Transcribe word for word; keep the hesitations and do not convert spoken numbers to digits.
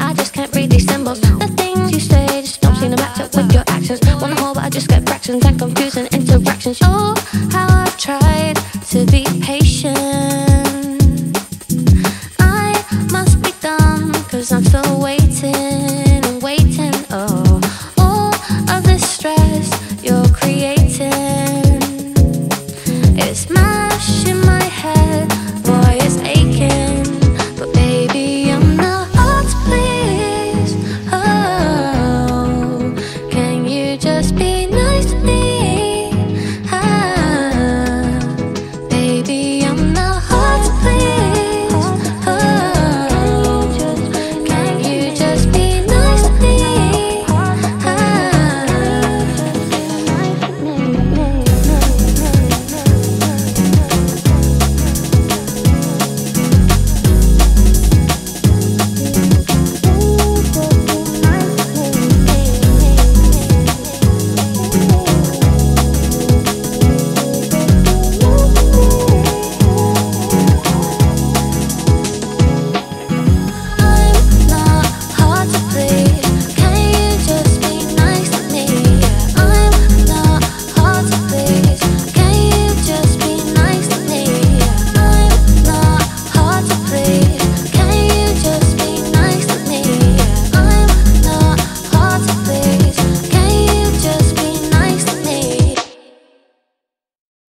I just can't read these symbols. The things you say just don't seem to match up with your actions. Want to hold, but I just get fractions and confusing interactions. Oh, how I've tried